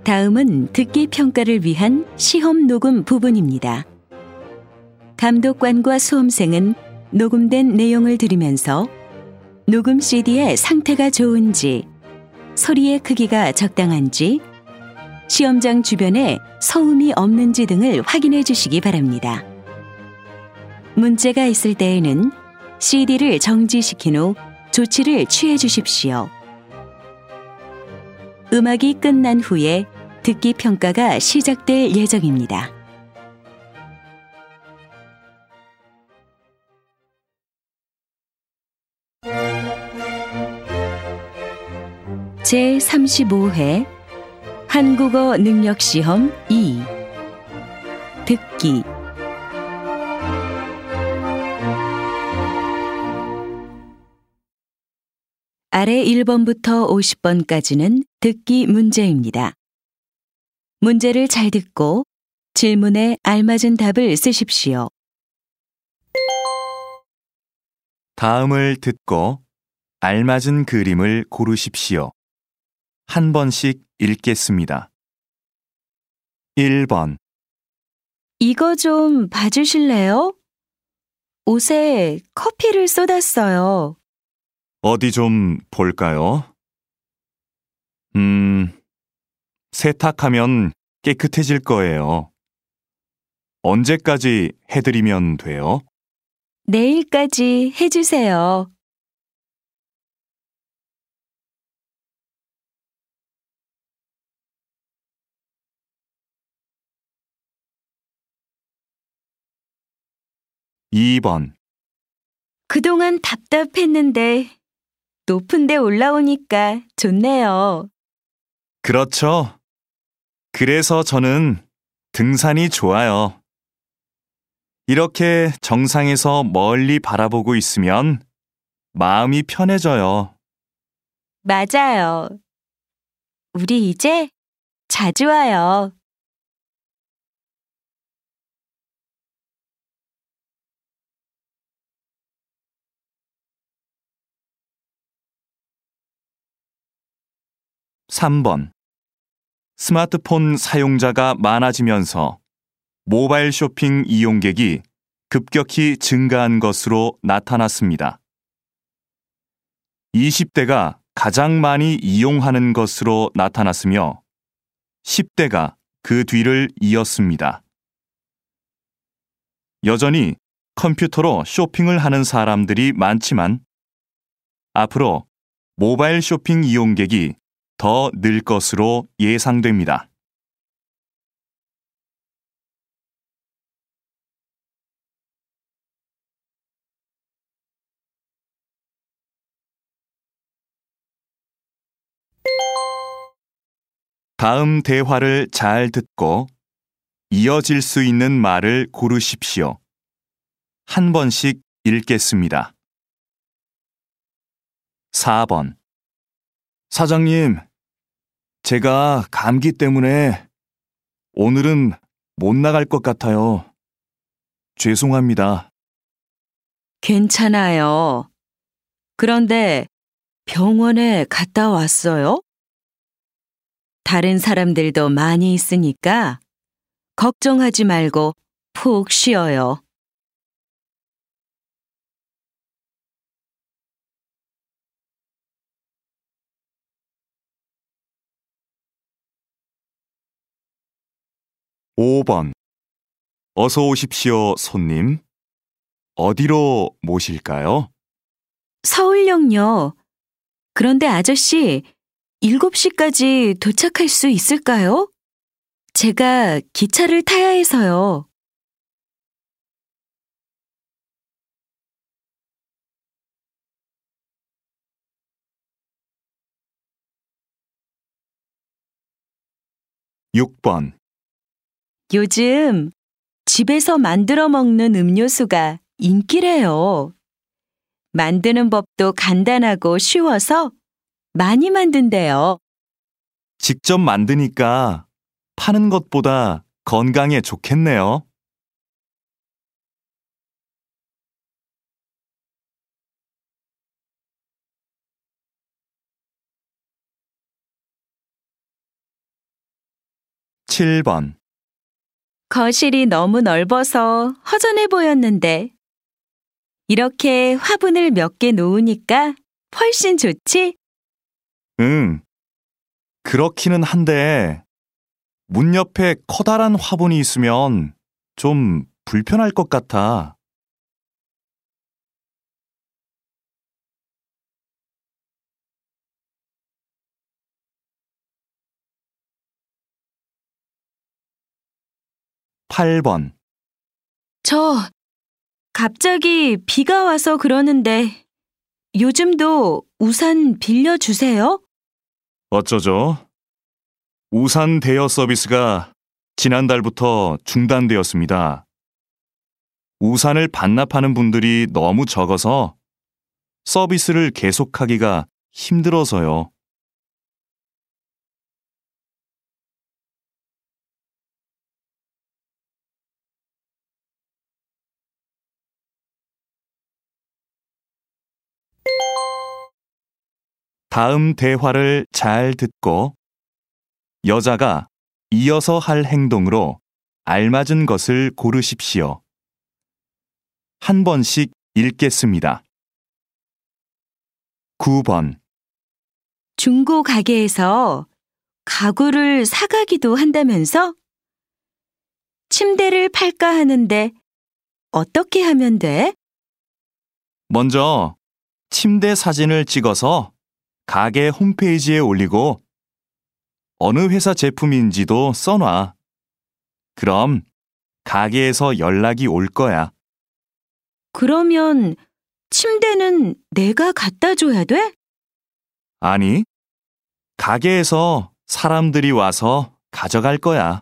다음은 듣기 평가를 위한 시험 녹음 부분입니다. 감독관과 수험생은 녹음된 내용을 들으면서 녹음 CD의 상태가 좋은지, 소리의 크기가 적당한지, 시험장 주변에 소음이 없는지 등을 확인해 주시기 바랍니다. 문제가 있을 때에는 CD를 정지시킨 후 조치를 취해 주십시오. 음악이 끝난 후에 듣기 평가가 시작될 예정입니다. 제35회 한국어 능력시험 2 듣기 아래 1번부터 50번까지는 듣기 문제입니다. 문제를 잘 듣고 질문에 알맞은 답을 쓰십시오. 다음을 듣고 알맞은 그림을 고르십시오. 한 번씩 읽겠습니다. 1번. 이거 좀 봐주실래요? 옷에 커피를 쏟았어요. 어디 좀 볼까요? 세탁하면 깨끗해질 거예요. 언제까지 해드리면 돼요? 내일까지 해주세요. 2번. 그동안 답답했는데 높은 데 올라오니까 좋네요. 그렇죠. 그래서 저는 등산이 좋아요. 이렇게 정상에서 멀리 바라보고 있으면 마음이 편해져요. 맞아요. 우리 이제 자주 와요. 3번. 스마트폰 사용자가 많아지면서 모바일 쇼핑 이용객이 급격히 증가한 것으로 나타났습니다. 20대가 가장 많이 이용하는 것으로 나타났으며 10대가 그 뒤를 이었습니다. 여전히 컴퓨터로 쇼핑을 하는 사람들이 많지만 앞으로 모바일 쇼핑 이용객이 더 늘 것으로 예상됩니다. 다음 대화를 잘 듣고 이어질 수 있는 말을 고르십시오. 한 번씩 읽겠습니다. 4번. 사장님, 제가 감기 때문에 오늘은 못 나갈 것 같아요. 죄송합니다. 괜찮아요. 그런데 병원에 갔다 왔어요? 다른 사람들도 많이 있으니까 걱정하지 말고 푹 쉬어요. 5번. 어서 오십시오, 손님. 어디로 모실까요? 서울역요. 그런데 아저씨, 7시까지 도착할 수 있을까요? 제가 기차를 타야 해서요. 6번. 요즘 집에서 만들어 먹는 음료수가 인기래요. 만드는 법도 간단하고 쉬워서 많이 만든대요. 직접 만드니까 파는 것보다 건강에 좋겠네요. 7번. 거실이 너무 넓어서 허전해 보였는데 이렇게 화분을 몇 개 놓으니까 훨씬 좋지? 응. 그렇기는 한데, 문 옆에 커다란 화분이 있으면 좀 불편할 것 같아. 8번. 저 갑자기 비가 와서 그러는데 요즘도 우산 빌려주세요? 어쩌죠? 우산 대여 서비스가 지난달부터 중단되었습니다. 우산을 반납하는 분들이 너무 적어서 서비스를 계속하기가 힘들어서요. 다음 대화를 잘 듣고 여자가 이어서 할 행동으로 알맞은 것을 고르십시오. 한 번씩 읽겠습니다. 9번. 중고 가게에서 가구를 사가기도 한다면서? 침대를 팔까 하는데 어떻게 하면 돼? 먼저 침대 사진을 찍어서 가게 홈페이지에 올리고 어느 회사 제품인지도 써놔. 그럼 가게에서 연락이 올 거야. 그러면 침대는 내가 갖다 줘야 돼? 아니, 가게에서 사람들이 와서 가져갈 거야.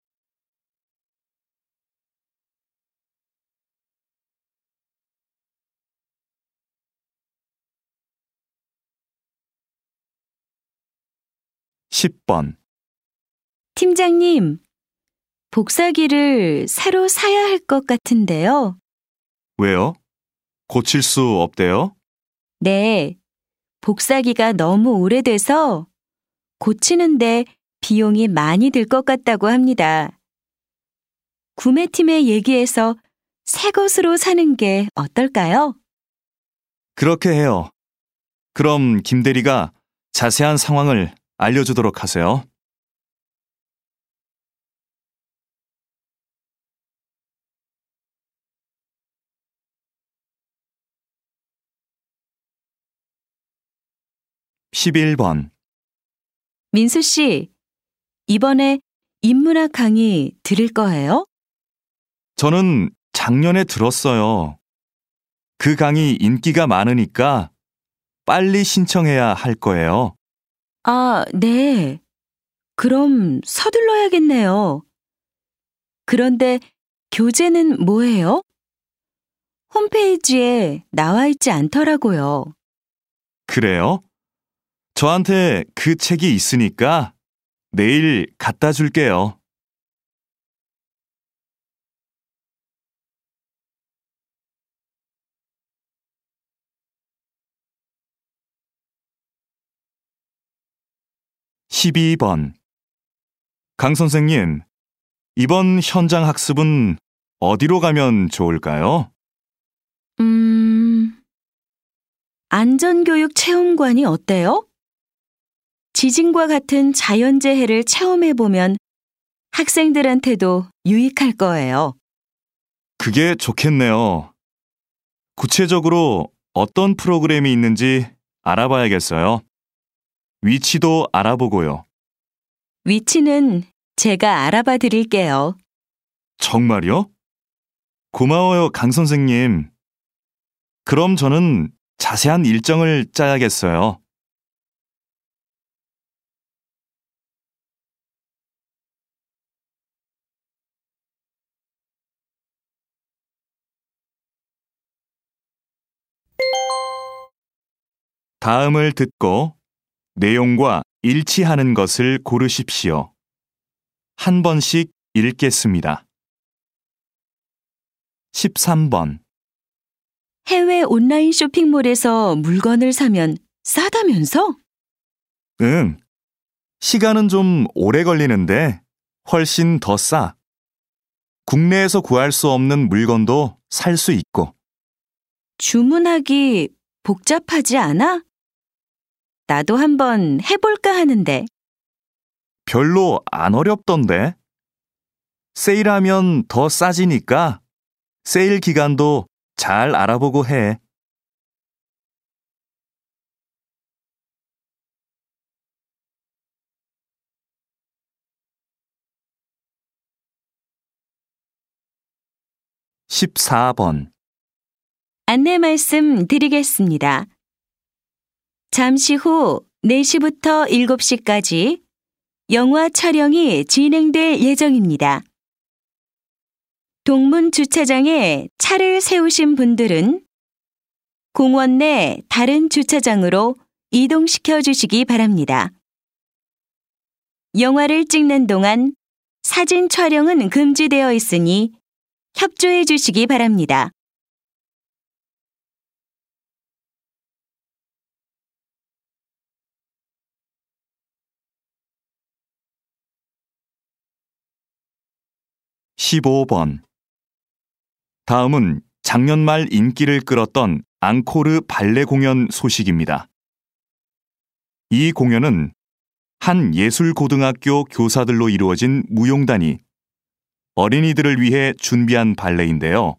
10번. 팀장님, 복사기를 새로 사야 할 것 같은데요. 왜요? 고칠 수 없대요? 네, 복사기가 너무 오래돼서 고치는데 비용이 많이 들 것 같다고 합니다. 구매팀에 얘기해서 새 것으로 사는 게 어떨까요? 그렇게 해요. 그럼 김 대리가 자세한 상황을 알려주도록 하세요. (11번) 민수 씨, 이번에 인문학 강의 들을 거예요? 저는 작년에 들었어요. 그 강의 인기가 많으니까 빨리 신청해야 할 거예요. 아, 네. 그럼 서둘러야겠네요. 그런데 교재는 뭐예요? 홈페이지에 나와 있지 않더라고요. 그래요? 저한테 그 책이 있으니까 내일 갖다 줄게요. 12번. 강 선생님, 이번 현장 학습은 어디로 가면 좋을까요? 안전교육 체험관이 어때요? 지진과 같은 자연재해를 체험해보면 학생들한테도 유익할 거예요. 그게 좋겠네요. 구체적으로 어떤 프로그램이 있는지 알아봐야겠어요. 위치도 알아보고요. 위치는 제가 알아봐 드릴게요. 정말요? 고마워요, 강 선생님. 그럼 저는 자세한 일정을 짜야겠어요. 다음을 듣고 내용과 일치하는 것을 고르십시오. 한 번씩 읽겠습니다. 13번. 해외 온라인 쇼핑몰에서 물건을 사면 싸다면서? 응. 시간은 좀 오래 걸리는데 훨씬 더 싸. 국내에서 구할 수 없는 물건도 살 수 있고. 주문하기 복잡하지 않아? 나도 한번 해볼까 하는데. 별로 안 어렵던데. 세일하면 더 싸지니까 세일 기간도 잘 알아보고 해. (14번) 안내 말씀 드리겠습니다. 잠시 후 4시부터 7시까지 영화 촬영이 진행될 예정입니다. 동문 주차장에 차를 세우신 분들은 공원 내 다른 주차장으로 이동시켜 주시기 바랍니다. 영화를 찍는 동안 사진 촬영은 금지되어 있으니 협조해 주시기 바랍니다. (15번) 다음은 작년 말 인기를 끌었던 앙코르 발레 공연 소식입니다. 이 공연은 한 예술고등학교 교사들로 이루어진 무용단이 어린이들을 위해 준비한 발레인데요.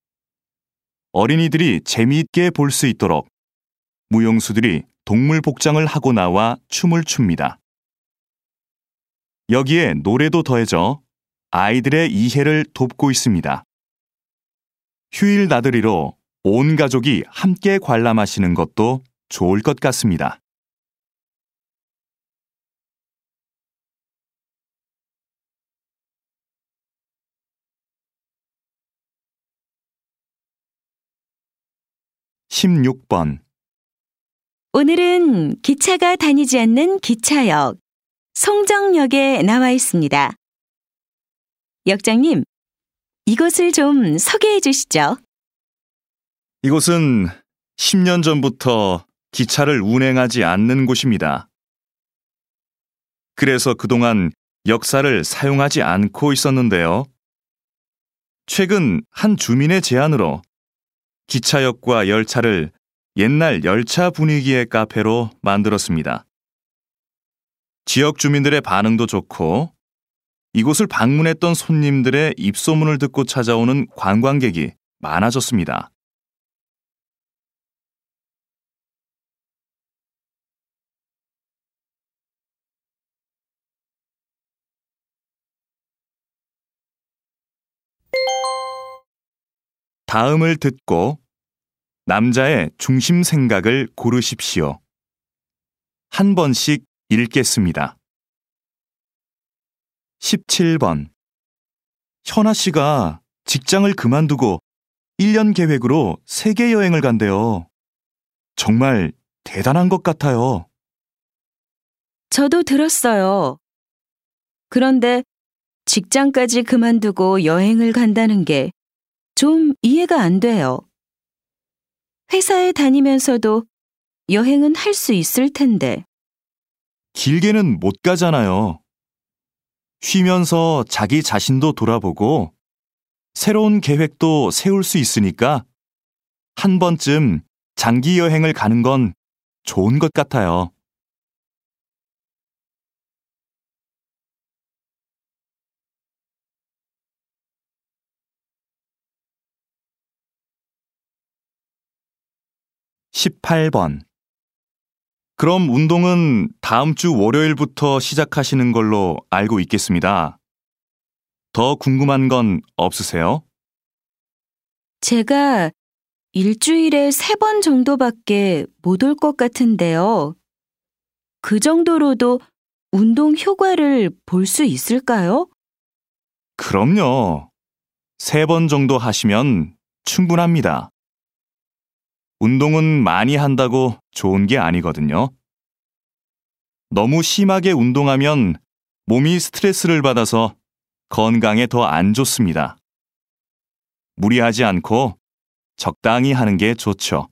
어린이들이 재미있게 볼 수 있도록 무용수들이 동물 복장을 하고 나와 춤을 춥니다. 여기에 노래도 더해져 아이들의 이해를 돕고 있습니다. 휴일 나들이로 온 가족이 함께 관람하시는 것도 좋을 것 같습니다. (16번) 오늘은 기차가 다니지 않는 기차역, 송정역에 나와 있습니다. 역장님, 이곳을 좀 소개해 주시죠. 이곳은 10년 전부터 기차를 운행하지 않는 곳입니다. 그래서 그동안 역사를 사용하지 않고 있었는데요. 최근 한 주민의 제안으로 기차역과 열차를 옛날 열차 분위기의 카페로 만들었습니다. 지역 주민들의 반응도 좋고 이곳을 방문했던 손님들의 입소문을 듣고 찾아오는 관광객이 많아졌습니다. 다음을 듣고 남자의 중심 생각을 고르십시오. 한 번씩 읽겠습니다. 17번 현아 씨가 직장을 그만두고 1년 계획으로 세계 여행을 간대요. 정말 대단한 것 같아요. 저도 들었어요. 그런데 직장까지 그만두고 여행을 간다는 게 좀 이해가 안 돼요. 회사에 다니면서도 여행은 할 수 있을 텐데. 길게는 못 가잖아요. 쉬면서 자기 자신도 돌아보고 새로운 계획도 세울 수 있으니까 한 번쯤 장기 여행을 가는 건 좋은 것 같아요. (18번) 그럼 운동은 다음 주 월요일부터 시작하시는 걸로 알고 있겠습니다. 더 궁금한 건 없으세요? 제가 일주일에 3번 정도밖에 못 올 것 같은데요. 그 정도로도 운동 효과를 볼 수 있을까요? 그럼요. 3번 정도 하시면 충분합니다. 운동은 많이 한다고 좋은 게 아니거든요. 너무 심하게 운동하면 몸이 스트레스를 받아서 건강에 더 안 좋습니다. 무리하지 않고 적당히 하는 게 좋죠.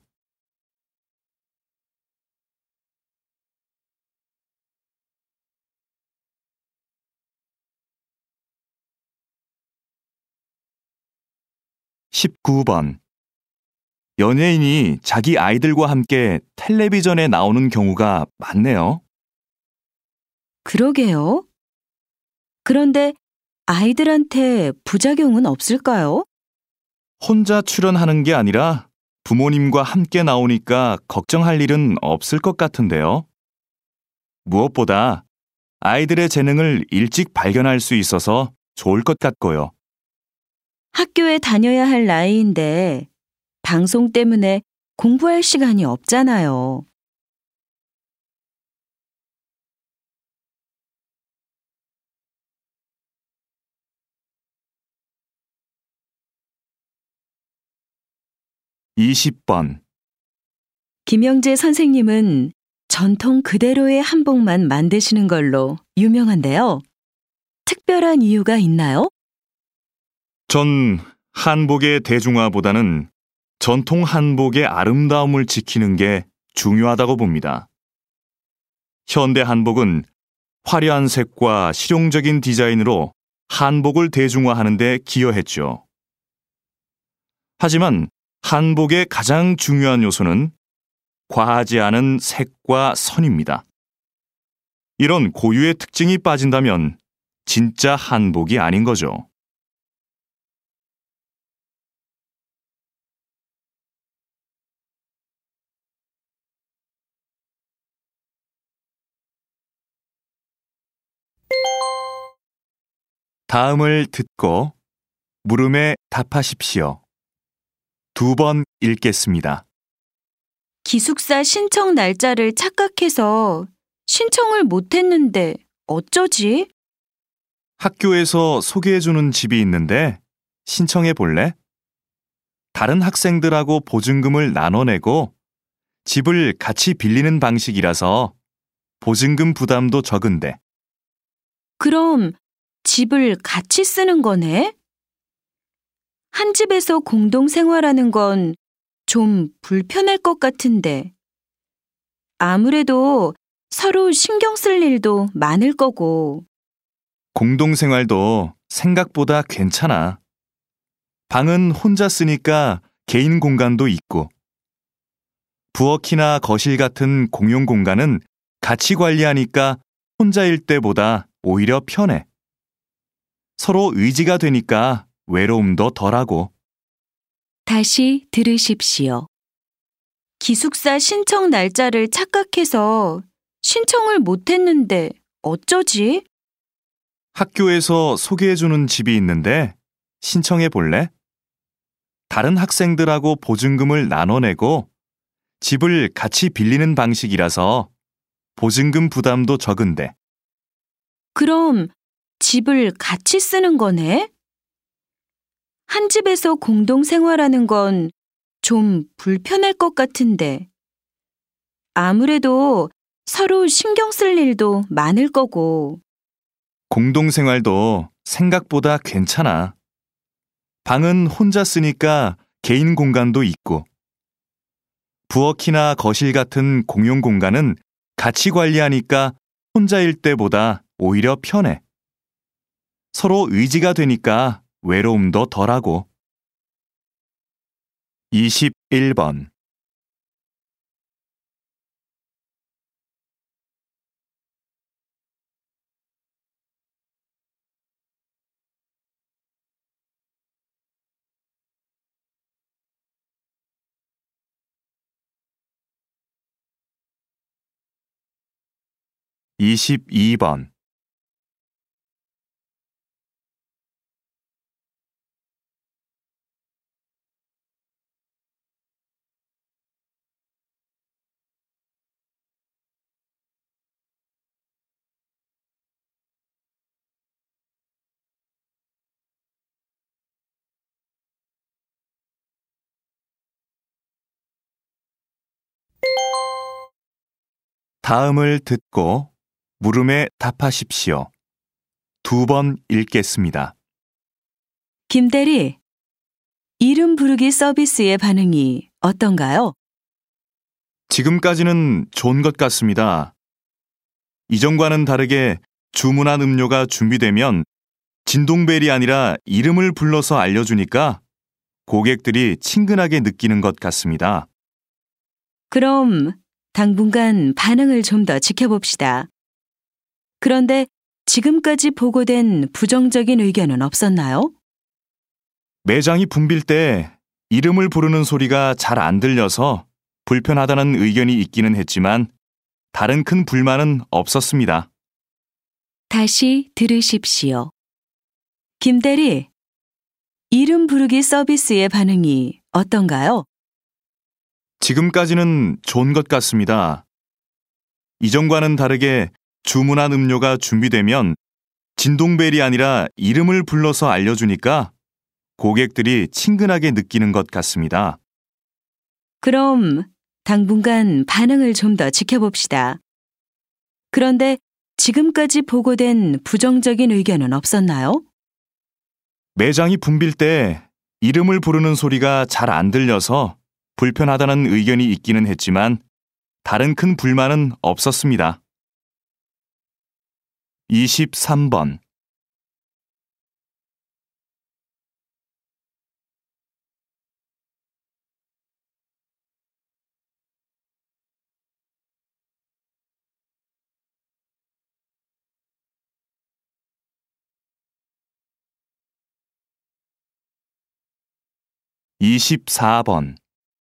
19번. 연예인이 자기 아이들과 함께 텔레비전에 나오는 경우가 많네요. 그러게요. 그런데 아이들한테 부작용은 없을까요? 혼자 출연하는 게 아니라 부모님과 함께 나오니까 걱정할 일은 없을 것 같은데요. 무엇보다 아이들의 재능을 일찍 발견할 수 있어서 좋을 것 같고요. 학교에 다녀야 할 나이인데 방송 때문에 공부할 시간이 없잖아요. (20번) 김영재 선생님은 전통 그대로의 한복만 만드시는 걸로 유명한데요. 특별한 이유가 있나요? 전 한복의 대중화보다는 전통 한복의 아름다움을 지키는 게 중요하다고 봅니다. 현대 한복은 화려한 색과 실용적인 디자인으로 한복을 대중화하는 데 기여했죠. 하지만 한복의 가장 중요한 요소는 과하지 않은 색과 선입니다. 이런 고유의 특징이 빠진다면 진짜 한복이 아닌 거죠. 다음을 듣고 물음에 답하십시오. 2번 읽겠습니다. 기숙사 신청 날짜를 착각해서 신청을 못했는데 어쩌지? 학교에서 소개해주는 집이 있는데 신청해 볼래? 다른 학생들하고 보증금을 나눠내고 집을 같이 빌리는 방식이라서 보증금 부담도 적은데. 그럼 집을 같이 쓰는 거네? 한 집에서 공동 생활하는 건 좀 불편할 것 같은데. 아무래도 서로 신경 쓸 일도 많을 거고. 공동생활도 생각보다 괜찮아. 방은 혼자 쓰니까 개인 공간도 있고. 부엌이나 거실 같은 공용 공간은 같이 관리하니까 혼자일 때보다 오히려 편해. 서로 의지가 되니까 외로움도 덜하고. 다시 들으십시오. 기숙사 신청 날짜를 착각해서 신청을 못했는데 어쩌지? 학교에서 소개해주는 집이 있는데 신청해 볼래? 다른 학생들하고 보증금을 나눠내고 집을 같이 빌리는 방식이라서 보증금 부담도 적은데. 그럼 집을 같이 쓰는 거네? 한 집에서 공동 생활하는 건 좀 불편할 것 같은데. 아무래도 서로 신경 쓸 일도 많을 거고. 공동생활도 생각보다 괜찮아. 방은 혼자 쓰니까 개인 공간도 있고. 부엌이나 거실 같은 공용 공간은 같이 관리하니까 혼자일 때보다 오히려 편해. 서로 의지가 되니까 외로움도 덜하고. 21번. (22번) 다음을 듣고 물음에 답하십시오. 2번 읽겠습니다. 김대리, 이름 부르기 서비스의 반응이 어떤가요? 지금까지는 좋은 것 같습니다. 이전과는 다르게 주문한 음료가 준비되면 진동벨이 아니라 이름을 불러서 알려주니까 고객들이 친근하게 느끼는 것 같습니다. 그럼 당분간 반응을 좀 더 지켜봅시다. 그런데 지금까지 보고된 부정적인 의견은 없었나요? 매장이 붐빌 때 이름을 부르는 소리가 잘 안 들려서 불편하다는 의견이 있기는 했지만 다른 큰 불만은 없었습니다. 다시 들으십시오. 김대리, 이름 부르기 서비스의 반응이 어떤가요? 지금까지는 좋은 것 같습니다. 이전과는 다르게 주문한 음료가 준비되면 진동벨이 아니라 이름을 불러서 알려주니까 고객들이 친근하게 느끼는 것 같습니다. 그럼 당분간 반응을 좀 더 지켜봅시다. 그런데 지금까지 보고된 부정적인 의견은 없었나요? 매장이 붐빌 때 이름을 부르는 소리가 잘 안 들려서 불편하다는 의견이 있기는 했지만 다른 큰 불만은 없었습니다. 23번. 이십사 번.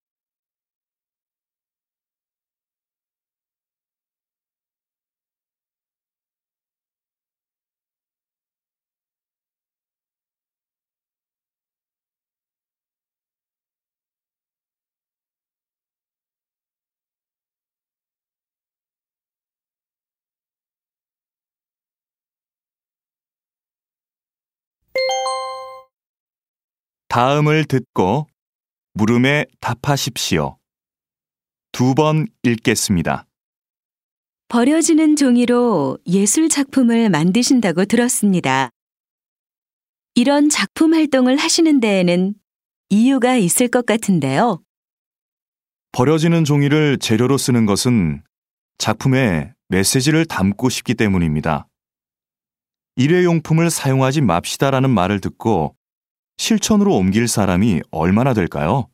다음을 듣고 물음에 답하십시오. 2번 읽겠습니다. 버려지는 종이로 예술 작품을 만드신다고 들었습니다. 이런 작품 활동을 하시는 데에는 이유가 있을 것 같은데요. 버려지는 종이를 재료로 쓰는 것은 작품에 메시지를 담고 싶기 때문입니다. 일회용품을 사용하지 맙시다라는 말을 듣고 실천으로 옮길 사람이 얼마나 될까요?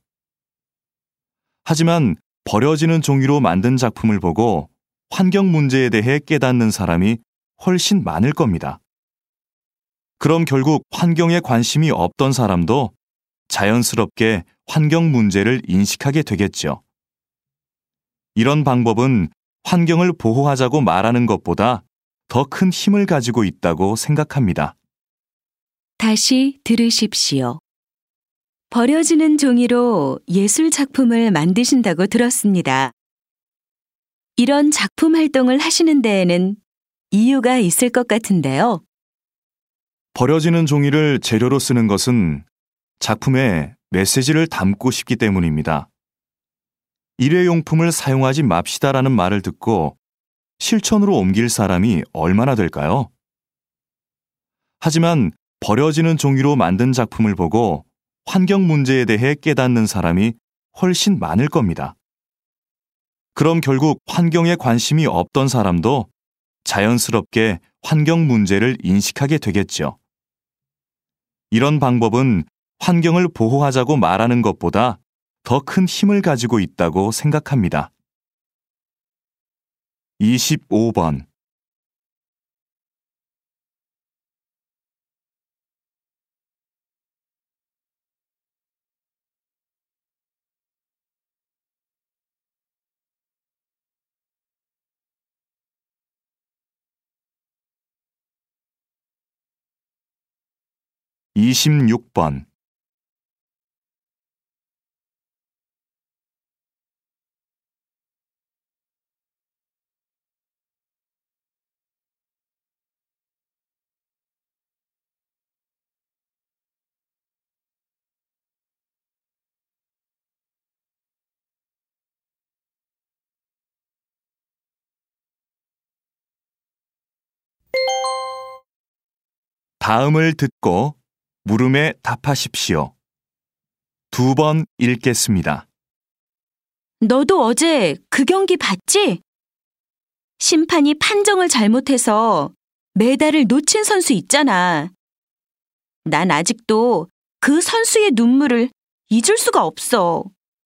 하지만 버려지는 종이로 만든 작품을 보고 환경 문제에 대해 깨닫는 사람이 훨씬 많을 겁니다. 그럼 결국 환경에 관심이 없던 사람도 자연스럽게 환경 문제를 인식하게 되겠죠. 이런 방법은 환경을 보호하자고 말하는 것보다 더 큰 힘을 가지고 있다고 생각합니다. 다시 들으십시오. 버려지는 종이로 예술 작품을 만드신다고 들었습니다. 이런 작품 활동을 하시는 데에는 이유가 있을 것 같은데요. 버려지는 종이를 재료로 쓰는 것은 작품에 메시지를 담고 싶기 때문입니다. 일회용품을 사용하지 맙시다라는 말을 듣고 실천으로 옮길 사람이 얼마나 될까요? 하지만 버려지는 종이로 만든 작품을 보고 환경 문제에 대해 깨닫는 사람이 훨씬 많을 겁니다. 그럼 결국 환경에 관심이 없던 사람도 자연스럽게 환경 문제를 인식하게 되겠죠. 이런 방법은 환경을 보호하자고 말하는 것보다 더 큰 힘을 가지고 있다고 생각합니다. 25번. 이십육 번. 다음을 듣고 물음에 답하십시오. 2번 읽겠습니다. 너도 어제 그 경기 봤지? 심판이 판정을 잘못해서 메달을 놓친 선수 있잖아. 난 아직도 그 선수의 눈물을 잊을 수가 없어.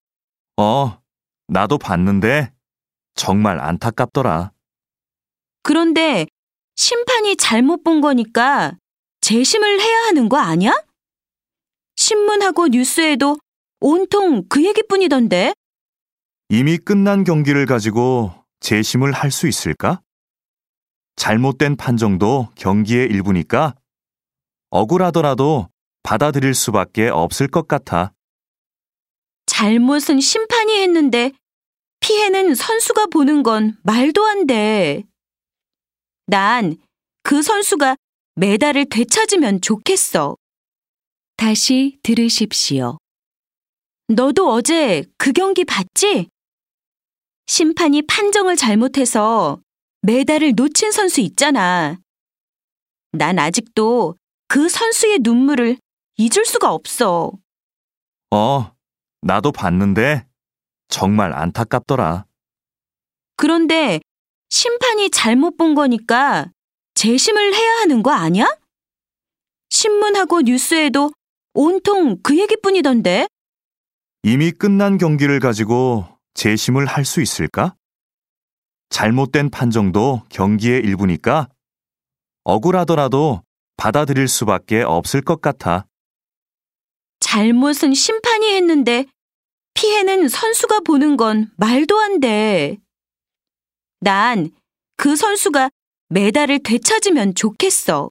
나도 봤는데 정말 안타깝더라. 그런데 심판이 잘못 본 거니까 재심을 해야 하는 거 아니야? 신문하고 뉴스에도 온통 그 얘기뿐이던데. 이미 끝난 경기를 가지고 재심을 할 수 있을까? 잘못된 판정도 경기의 일부니까 억울하더라도 받아들일 수밖에 없을 것 같아. 잘못은 심판이 했는데 피해는 선수가 보는 건 말도 안 돼. 난 그 선수가 메달을 되찾으면 좋겠어. 다시 들으십시오. 너도 어제 그 경기 봤지? 심판이 판정을 잘못해서 메달을 놓친 선수 있잖아. 난 아직도 그 선수의 눈물을 잊을 수가 없어. 나도 봤는데 정말 안타깝더라. 그런데 심판이 잘못 본 거니까 재심을 해야 하는 거 아니야? 신문하고 뉴스에도 온통 그 얘기뿐이던데. 이미 끝난 경기를 가지고 재심을 할 수 있을까? 잘못된 판정도 경기의 일부니까 억울하더라도 받아들일 수밖에 없을 것 같아. 잘못은 심판이 했는데 피해는 선수가 보는 건 말도 안 돼. 난 그 선수가 메달을 되찾으면 좋겠어.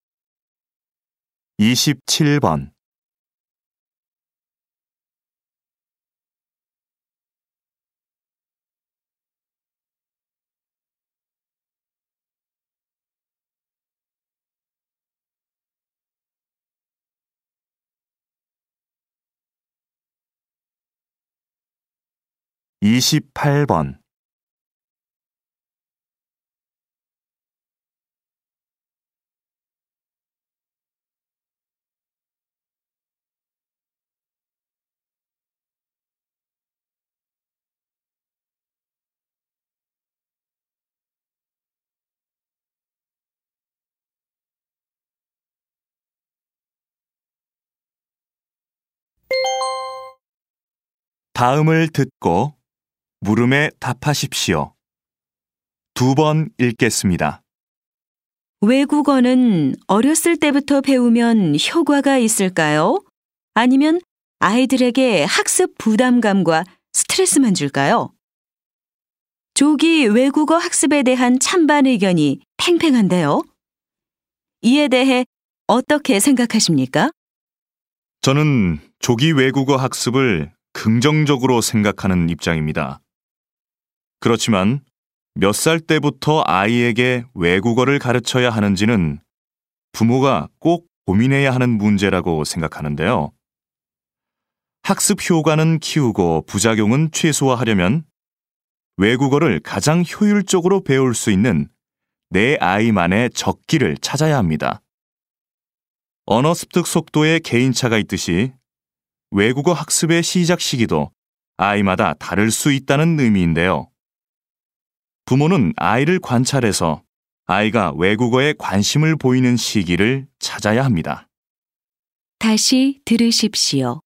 27번. 이십팔 번. 다음을 듣고 물음에 답하십시오. 2번 읽겠습니다. 외국어는 어렸을 때부터 배우면 효과가 있을까요? 아니면 아이들에게 학습 부담감과 스트레스만 줄까요? 조기 외국어 학습에 대한 찬반 의견이 팽팽한데요. 이에 대해 어떻게 생각하십니까? 저는 조기 외국어 학습을 긍정적으로 생각하는 입장입니다. 그렇지만 몇 살 때부터 아이에게 외국어를 가르쳐야 하는지는 부모가 꼭 고민해야 하는 문제라고 생각하는데요. 학습 효과는 키우고 부작용은 최소화하려면 외국어를 가장 효율적으로 배울 수 있는 내 아이만의 적기를 찾아야 합니다. 언어 습득 속도에 개인차가 있듯이 외국어 학습의 시작 시기도 아이마다 다를 수 있다는 의미인데요. 부모는 아이를 관찰해서 아이가 외국어에 관심을 보이는 시기를 찾아야 합니다. 다시 들으십시오.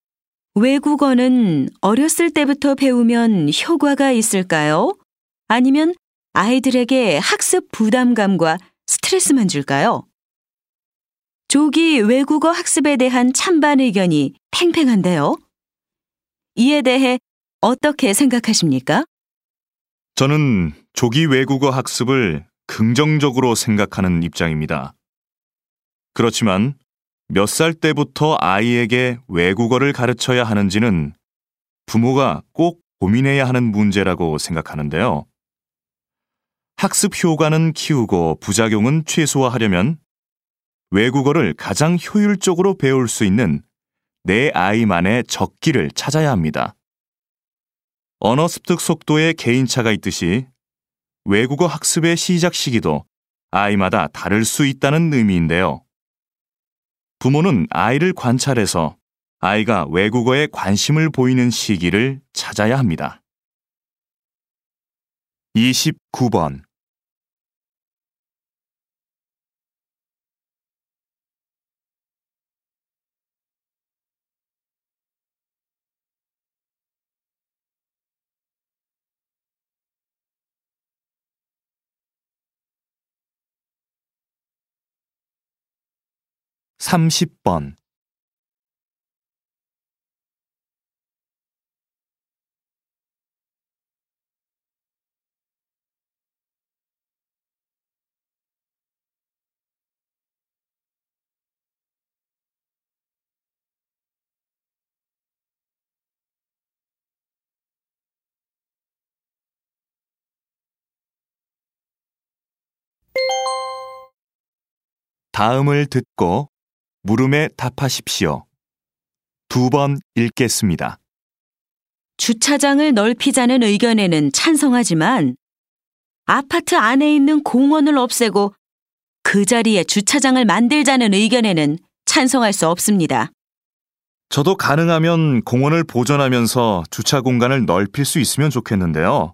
외국어는 어렸을 때부터 배우면 효과가 있을까요? 아니면 아이들에게 학습 부담감과 스트레스만 줄까요? 조기 외국어 학습에 대한 찬반 의견이 팽팽한데요. 이에 대해 어떻게 생각하십니까? 저는 조기 외국어 학습을 긍정적으로 생각하는 입장입니다. 그렇지만 몇 살 때부터 아이에게 외국어를 가르쳐야 하는지는 부모가 꼭 고민해야 하는 문제라고 생각하는데요. 학습 효과는 키우고 부작용은 최소화하려면 외국어를 가장 효율적으로 배울 수 있는 내 아이만의 적기를 찾아야 합니다. 언어 습득 속도에 개인차가 있듯이 외국어 학습의 시작 시기도 아이마다 다를 수 있다는 의미인데요. 부모는 아이를 관찰해서 아이가 외국어에 관심을 보이는 시기를 찾아야 합니다. 29번. 30번. 다음을 듣고 물음에 답하십시오. 2번 읽겠습니다. 주차장을 넓히자는 의견에는 찬성하지만 아파트 안에 있는 공원을 없애고 그 자리에 주차장을 만들자는 의견에는 찬성할 수 없습니다. 저도 가능하면 공원을 보존하면서 주차 공간을 넓힐 수 있으면 좋겠는데요.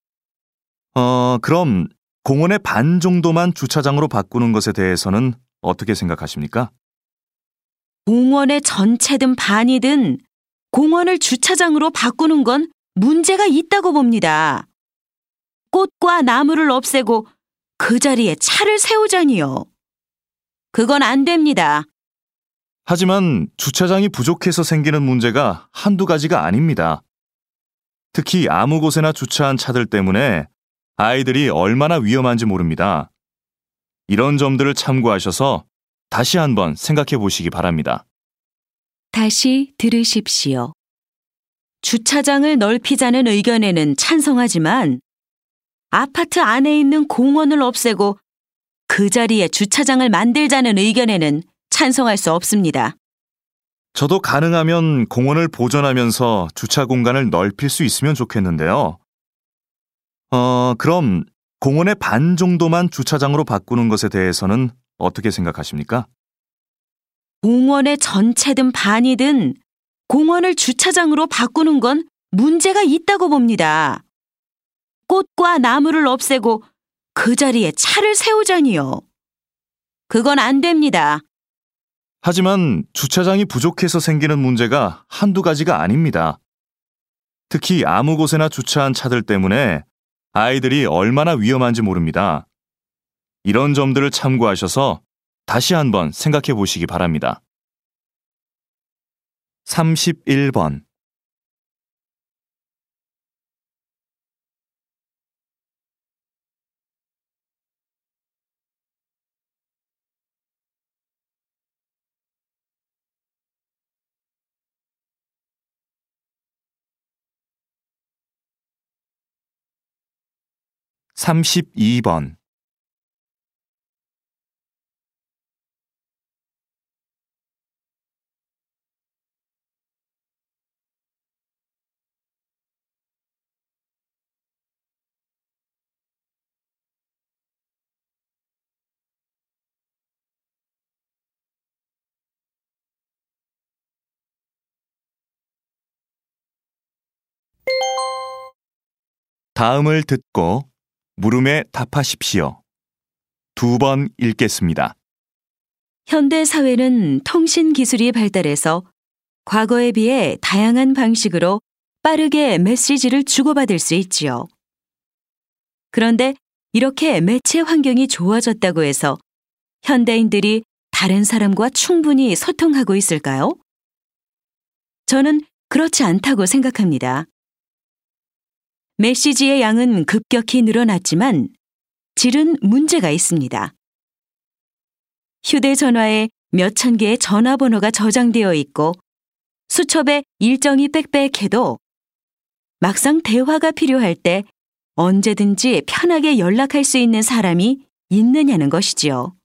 그럼 공원의 반 정도만 주차장으로 바꾸는 것에 대해서는 어떻게 생각하십니까? 공원의 전체든 반이든 공원을 주차장으로 바꾸는 건 문제가 있다고 봅니다. 꽃과 나무를 없애고 그 자리에 차를 세우자니요. 그건 안 됩니다. 하지만 주차장이 부족해서 생기는 문제가 한두 가지가 아닙니다. 특히 아무 곳에나 주차한 차들 때문에 아이들이 얼마나 위험한지 모릅니다. 이런 점들을 참고하셔서 다시 한번 생각해 보시기 바랍니다. 다시 들으십시오. 주차장을 넓히자는 의견에는 찬성하지만 아파트 안에 있는 공원을 없애고 그 자리에 주차장을 만들자는 의견에는 찬성할 수 없습니다. 저도 가능하면 공원을 보존하면서 주차 공간을 넓힐 수 있으면 좋겠는데요. 그럼 공원의 반 정도만 주차장으로 바꾸는 것에 대해서는 어떻게 생각하십니까? 공원의 전체든 반이든 공원을 주차장으로 바꾸는 건 문제가 있다고 봅니다. 꽃과 나무를 없애고 그 자리에 차를 세우자니요. 그건 안 됩니다. 하지만 주차장이 부족해서 생기는 문제가 한두 가지가 아닙니다. 특히 아무 곳에나 주차한 차들 때문에 아이들이 얼마나 위험한지 모릅니다. 이런 점들을 참고하셔서 다시 한번 생각해 보시기 바랍니다. 31번. (32번) 다음을 듣고 물음에 답하십시오. 2번 읽겠습니다. 현대 사회는 통신 기술이 발달해서 과거에 비해 다양한 방식으로 빠르게 메시지를 주고받을 수 있지요. 그런데 이렇게 매체 환경이 좋아졌다고 해서 현대인들이 다른 사람과 충분히 소통하고 있을까요? 저는 그렇지 않다고 생각합니다. 메시지의 양은 급격히 늘어났지만 질은 문제가 있습니다. 휴대전화에 몇천 개의 전화번호가 저장되어 있고 수첩에 일정이 빽빽해도 막상 대화가 필요할 때 언제든지 편하게 연락할 수 있는 사람이 있느냐는 것이지요.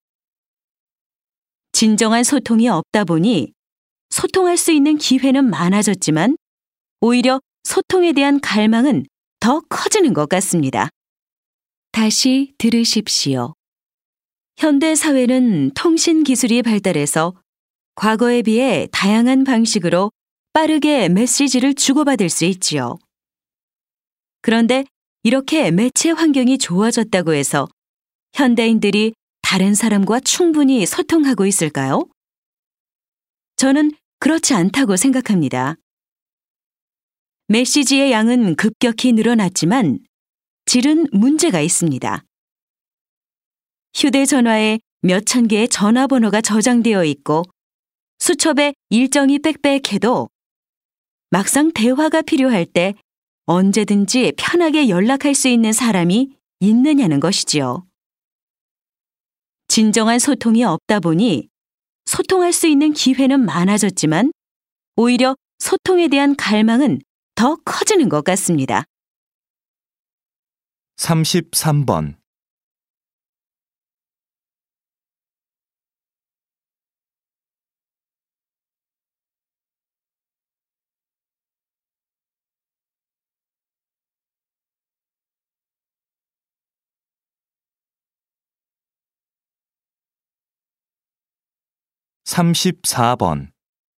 진정한 소통이 없다 보니 소통할 수 있는 기회는 많아졌지만 오히려 소통에 대한 갈망은 더 커지는 것 같습니다. 다시 들으십시오. 현대 사회는 통신 기술이 발달해서 과거에 비해 다양한 방식으로 빠르게 메시지를 주고받을 수 있지요. 그런데 이렇게 매체 환경이 좋아졌다고 해서 현대인들이 다른 사람과 충분히 소통하고 있을까요? 저는 그렇지 않다고 생각합니다. 메시지의 양은 급격히 늘어났지만 질은 문제가 있습니다. 휴대전화에 몇천 개의 전화번호가 저장되어 있고 수첩에 일정이 빽빽해도 막상 대화가 필요할 때 언제든지 편하게 연락할 수 있는 사람이 있느냐는 것이지요. 진정한 소통이 없다 보니 소통할 수 있는 기회는 많아졌지만 오히려 소통에 대한 갈망은 더 커지는 것 같습니다. 33번. 34번.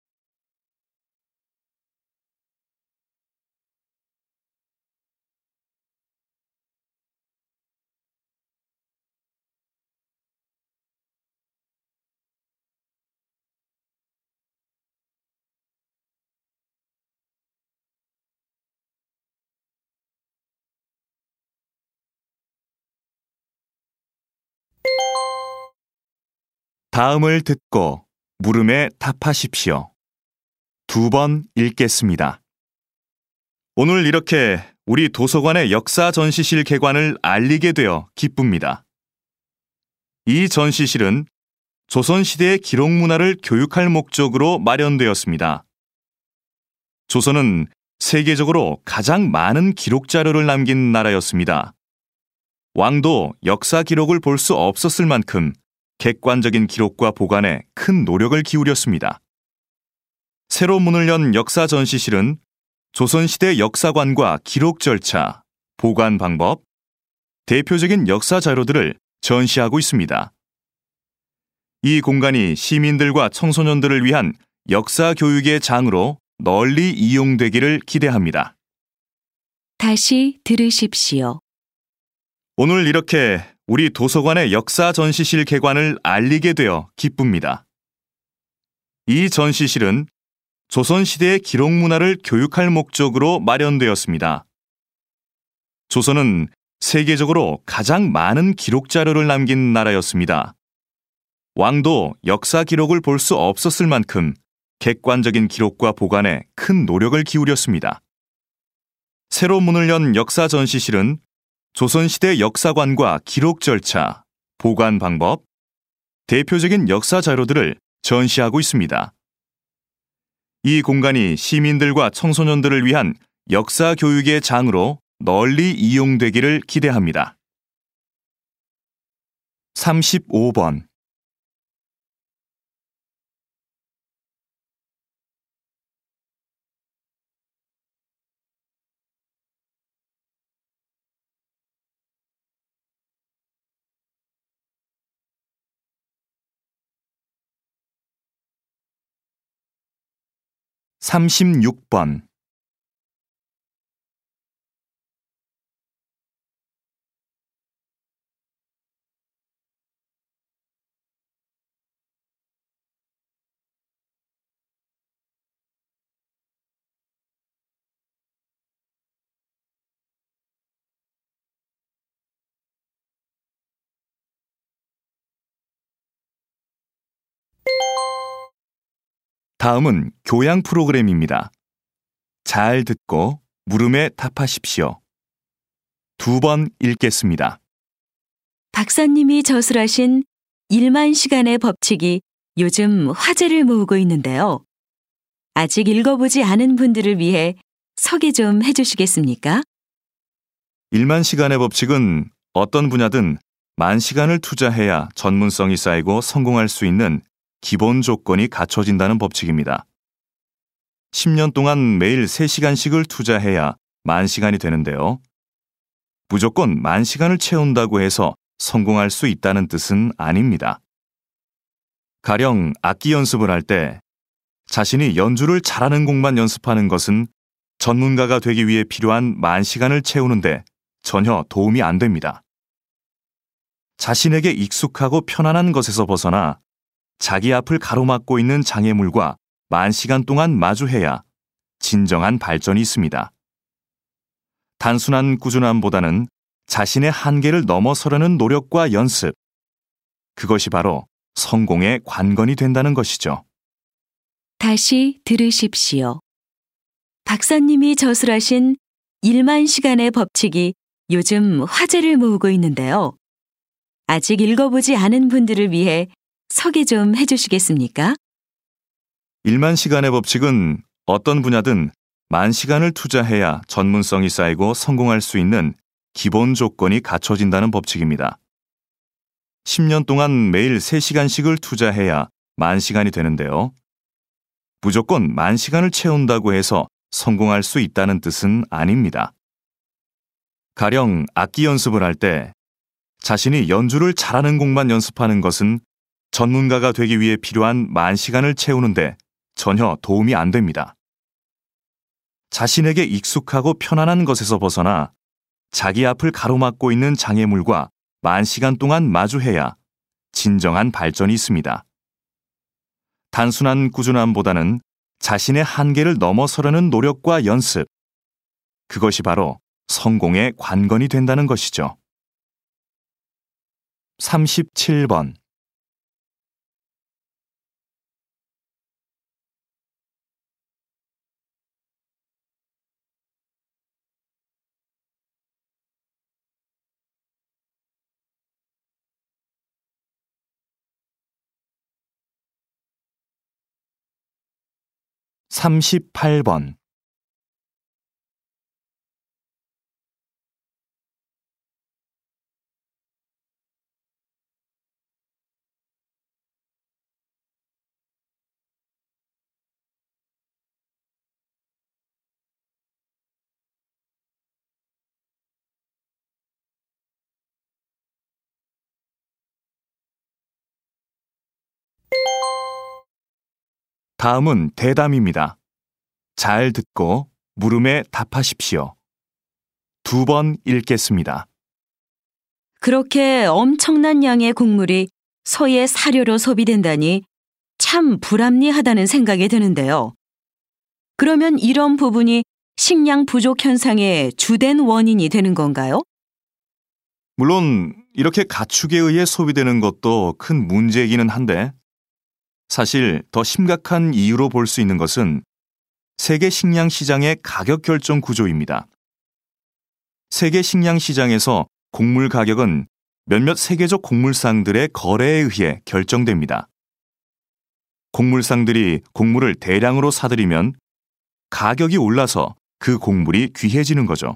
'다음을 듣고 물음에 답하십시오. 2번 읽겠습니다. 오늘 이렇게 우리 도서관의 역사 전시실 개관을 알리게 되어 기쁩니다. 이 전시실은 조선시대의 기록 문화를 교육할 목적으로 마련되었습니다. 조선은 세계적으로 가장 많은 기록 자료를 남긴 나라였습니다. 왕도 역사 기록을 볼 수 없었을 만큼 객관적인 기록과 보관에 큰 노력을 기울였습니다. 새로 문을 연 역사 전시실은 조선시대 역사관과 기록 절차, 보관 방법, 대표적인 역사 자료들을 전시하고 있습니다. 이 공간이 시민들과 청소년들을 위한 역사 교육의 장으로 널리 이용되기를 기대합니다. 다시 들으십시오. 오늘 이렇게 우리 도서관의 역사 전시실 개관을 알리게 되어 기쁩니다. 이 전시실은 조선시대의 기록 문화를 교육할 목적으로 마련되었습니다. 조선은 세계적으로 가장 많은 기록 자료를 남긴 나라였습니다. 왕도 역사 기록을 볼 수 없었을 만큼 객관적인 기록과 보관에 큰 노력을 기울였습니다. 새로 문을 연 역사 전시실은 조선시대 역사관과 기록 절차, 보관 방법, 대표적인 역사 자료들을 전시하고 있습니다. 이 공간이 시민들과 청소년들을 위한 역사 교육의 장으로 널리 이용되기를 기대합니다. 35번. 36번. '다음은 교양 프로그램입니다. 잘 듣고 물음에 답하십시오. 2번 읽겠습니다. 박사님이 저술하신 1만 시간의 법칙이 요즘 화제를 모으고 있는데요. 아직 읽어보지 않은 분들을 위해 소개 좀 해주시겠습니까? 1만 시간의 법칙은 어떤 분야든 10,000시간을 투자해야 전문성이 쌓이고 성공할 수 있는 기본 조건이 갖춰진다는 법칙입니다. 10년 동안 매일 3시간씩을 투자해야 10,000시간이 되는데요. 무조건 10,000시간을 채운다고 해서 성공할 수 있다는 뜻은 아닙니다. 가령 악기 연습을 할 때 자신이 연주를 잘하는 곡만 연습하는 것은 전문가가 되기 위해 필요한 10,000시간을 채우는데 전혀 도움이 안 됩니다. 자신에게 익숙하고 편안한 것에서 벗어나 자기 앞을 가로막고 있는 장애물과 10,000시간 동안 마주해야 진정한 발전이 있습니다. 단순한 꾸준함보다는 자신의 한계를 넘어서려는 노력과 연습, 그것이 바로 성공의 관건이 된다는 것이죠. 다시 들으십시오. 박사님이 저술하신 1만 시간의 법칙이 요즘 화제를 모으고 있는데요. 아직 읽어보지 않은 분들을 위해 소개 좀 해주시겠습니까? 1만 시간의 법칙은 어떤 분야든 만 시간을 투자해야 전문성이 쌓이고 성공할 수 있는 기본 조건이 갖춰진다는 법칙입니다. 10년 동안 매일 3시간씩을 투자해야 만 시간이 되는데요. 무조건 만 시간을 채운다고 해서 성공할 수 있다는 뜻은 아닙니다. 가령 악기 연습을 할 때 자신이 연주를 잘하는 곡만 연습하는 것은 전문가가 되기 위해 필요한 만 시간을 채우는데 전혀 도움이 안 됩니다. 자신에게 익숙하고 편안한 것에서 벗어나 자기 앞을 가로막고 있는 장애물과 만 시간 동안 마주해야 진정한 발전이 있습니다. 단순한 꾸준함보다는 자신의 한계를 넘어서려는 노력과 연습, 그것이 바로 성공의 관건이 된다는 것이죠. 37번. 38번. '다음은 대담입니다. 잘 듣고 물음에 답하십시오. 2번 읽겠습니다. 그렇게 엄청난 양의 곡물이 소의 사료로 소비된다니 참 불합리하다는 생각이 드는데요. 그러면 이런 부분이 식량 부족 현상의 주된 원인이 되는 건가요? 물론 이렇게 가축에 의해 소비되는 것도 큰 문제이기는 한데 사실 더 심각한 이유로 볼 수 있는 것은 세계 식량 시장의 가격 결정 구조입니다. 세계 식량 시장에서 곡물 가격은 몇몇 세계적 곡물상들의 거래에 의해 결정됩니다. 곡물상들이 곡물을 대량으로 사들이면 가격이 올라서 그 곡물이 귀해지는 거죠.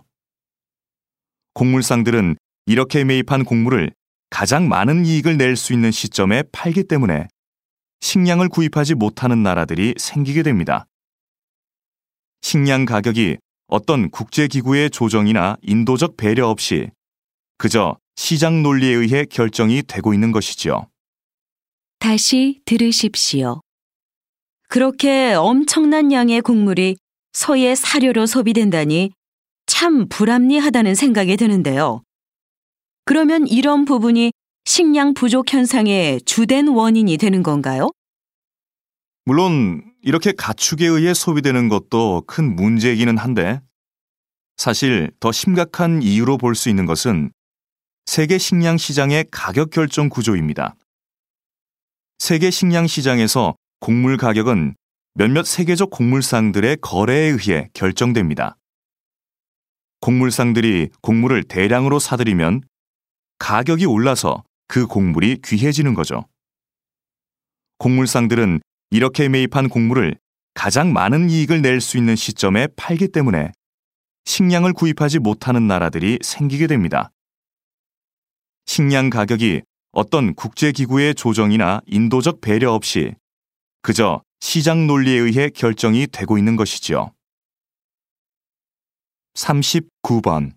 곡물상들은 이렇게 매입한 곡물을 가장 많은 이익을 낼 수 있는 시점에 팔기 때문에 식량을 구입하지 못하는 나라들이 생기게 됩니다. 식량 가격이 어떤 국제기구의 조정이나 인도적 배려 없이 그저 시장 논리에 의해 결정이 되고 있는 것이지요. 다시 들으십시오. 그렇게 엄청난 양의 곡물이 소의 사료로 소비된다니 참 불합리하다는 생각이 드는데요. 그러면 이런 부분이 식량 부족 현상의 주된 원인이 되는 건가요? 물론 이렇게 가축에 의해 소비되는 것도 큰 문제이기는 한데 사실 더 심각한 이유로 볼 수 있는 것은 세계 식량 시장의 가격 결정 구조입니다. 세계 식량 시장에서 곡물 가격은 몇몇 세계적 곡물상들의 거래에 의해 결정됩니다. 곡물상들이 곡물을 대량으로 사들이면 가격이 올라서 그 곡물이 귀해지는 거죠. 곡물상들은 이렇게 매입한 곡물을 가장 많은 이익을 낼 수 있는 시점에 팔기 때문에 식량을 구입하지 못하는 나라들이 생기게 됩니다. 식량 가격이 어떤 국제기구의 조정이나 인도적 배려 없이 그저 시장 논리에 의해 결정이 되고 있는 것이지요. 39번.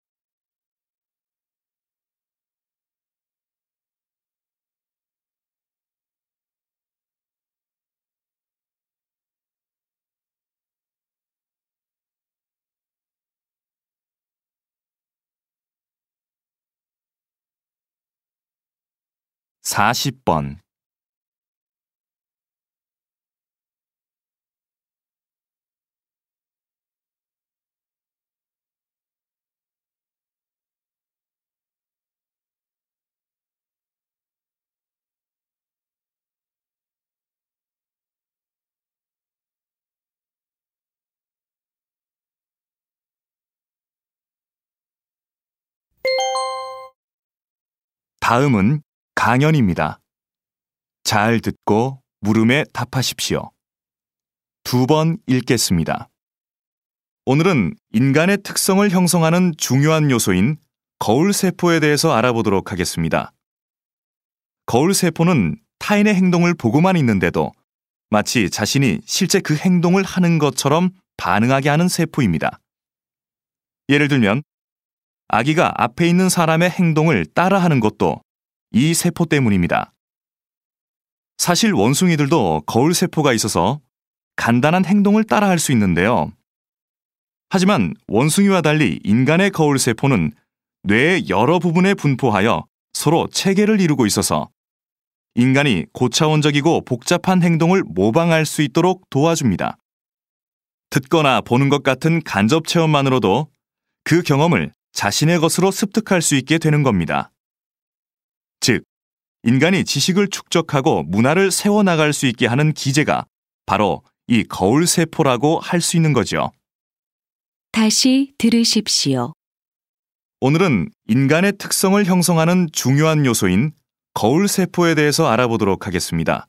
40번. 다음은 강연입니다. 잘 듣고 물음에 답하십시오. 2번 읽겠습니다. 오늘은 인간의 특성을 형성하는 중요한 요소인 거울세포에 대해서 알아보도록 하겠습니다. 거울세포는 타인의 행동을 보고만 있는데도 마치 자신이 실제 그 행동을 하는 것처럼 반응하게 하는 세포입니다. 예를 들면 아기가 앞에 있는 사람의 행동을 따라하는 것도 이 세포 때문입니다. 사실 원숭이들도 거울세포가 있어서 간단한 행동을 따라할 수 있는데요. 하지만 원숭이와 달리 인간의 거울세포는 뇌의 여러 부분에 분포하여 서로 체계를 이루고 있어서 인간이 고차원적이고 복잡한 행동을 모방할 수 있도록 도와줍니다. 듣거나 보는 것 같은 간접 체험만으로도 그 경험을 자신의 것으로 습득할 수 있게 되는 겁니다. 즉, 인간이 지식을 축적하고 문화를 세워나갈 수 있게 하는 기제가 바로 이 거울세포라고 할 수 있는 거죠. 다시 들으십시오. 오늘은 인간의 특성을 형성하는 중요한 요소인 거울세포에 대해서 알아보도록 하겠습니다.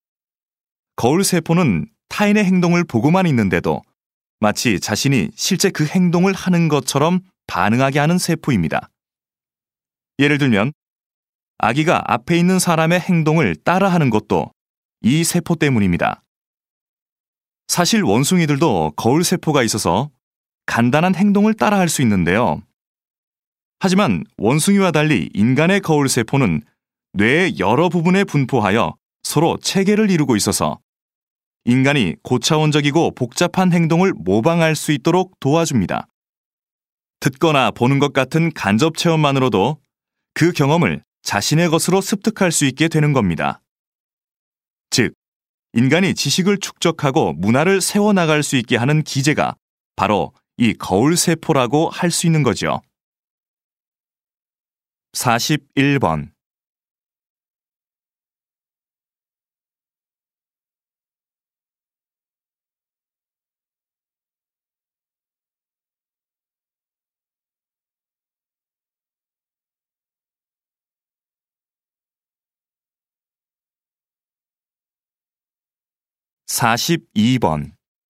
거울세포는 타인의 행동을 보고만 있는데도 마치 자신이 실제 그 행동을 하는 것처럼 반응하게 하는 세포입니다. 예를 들면 아기가 앞에 있는 사람의 행동을 따라하는 것도 이 세포 때문입니다. 사실 원숭이들도 거울세포가 있어서 간단한 행동을 따라할 수 있는데요. 하지만 원숭이와 달리 인간의 거울세포는 뇌의 여러 부분에 분포하여 서로 체계를 이루고 있어서 인간이 고차원적이고 복잡한 행동을 모방할 수 있도록 도와줍니다. 듣거나 보는 것 같은 간접 체험만으로도 그 경험을 자신의 것으로 습득할 수 있게 되는 겁니다. 즉, 인간이 지식을 축적하고 문화를 세워나갈 수 있게 하는 기제가 바로 이 거울세포라고 할 수 있는 거죠. 41번. (42번)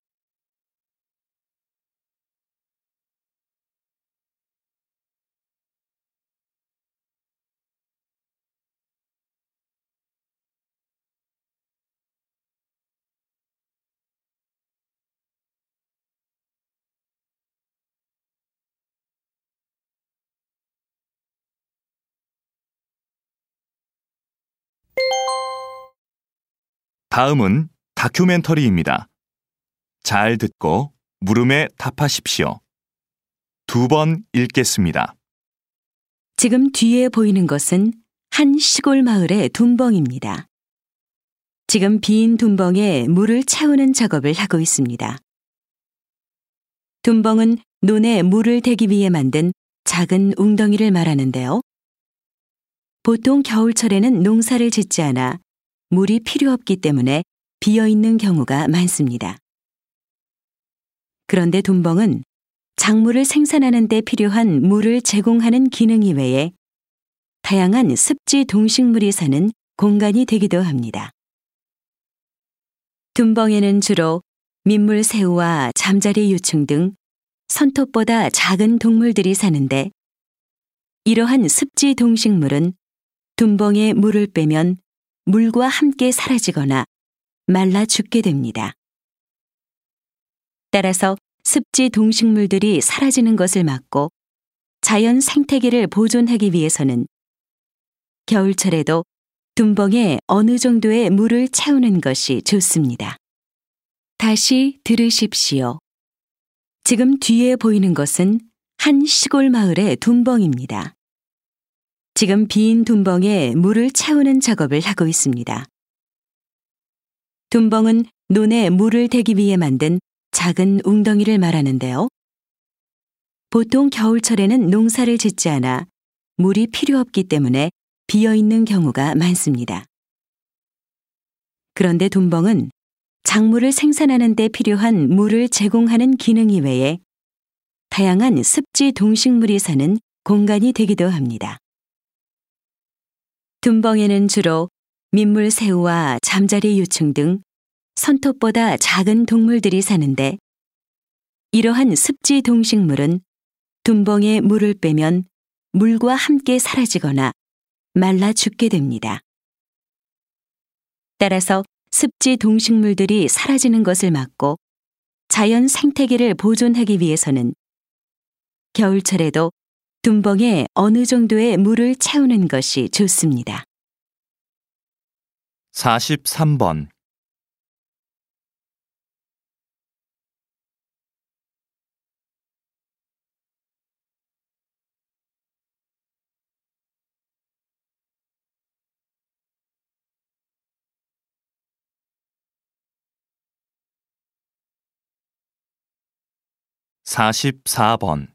다음은 다큐멘터리입니다. 잘 듣고 물음에 답하십시오. 2번 읽겠습니다. 지금 뒤에 보이는 것은 한 시골 마을의 둔벙입니다. 지금 빈 둔벙에 물을 채우는 작업을 하고 있습니다. 둔벙은 논에 물을 대기 위해 만든 작은 웅덩이를 말하는데요. 보통 겨울철에는 농사를 짓지 않아 물이 필요 없기 때문에 비어있는 경우가 많습니다. 그런데 둔벙은 작물을 생산하는 데 필요한 물을 제공하는 기능 이외에 다양한 습지 동식물이 사는 공간이 되기도 합니다. 둔벙에는 주로 민물새우와 잠자리 유충 등 손톱보다 작은 동물들이 사는데 이러한 습지 동식물은 둔벙에 물을 빼면 물과 함께 사라지거나 말라 죽게 됩니다. 따라서 습지 동식물들이 사라지는 것을 막고 자연 생태계를 보존하기 위해서는 겨울철에도 둔벙에 어느 정도의 물을 채우는 것이 좋습니다. 다시 들으십시오. 지금 뒤에 보이는 것은 한 시골 마을의 둔벙입니다. 지금 빈 둔벙에 물을 채우는 작업을 하고 있습니다. 둔벙은 논에 물을 대기 위해 만든 작은 웅덩이를 말하는데요. 보통 겨울철에는 농사를 짓지 않아 물이 필요 없기 때문에 비어있는 경우가 많습니다. 그런데 둔벙은 작물을 생산하는 데 필요한 물을 제공하는 기능 이외에 다양한 습지 동식물이 사는 공간이 되기도 합니다. 둔벙에는 주로 민물새우와 잠자리 유충 등 손톱보다 작은 동물들이 사는데, 이러한 습지 동식물은 둔벙에 물을 빼면 물과 함께 사라지거나 말라 죽게 됩니다. 따라서 습지 동식물들이 사라지는 것을 막고 자연 생태계를 보존하기 위해서는 겨울철에도 둔벙에 어느 정도의 물을 채우는 것이 좋습니다. 43번. 사십사 번.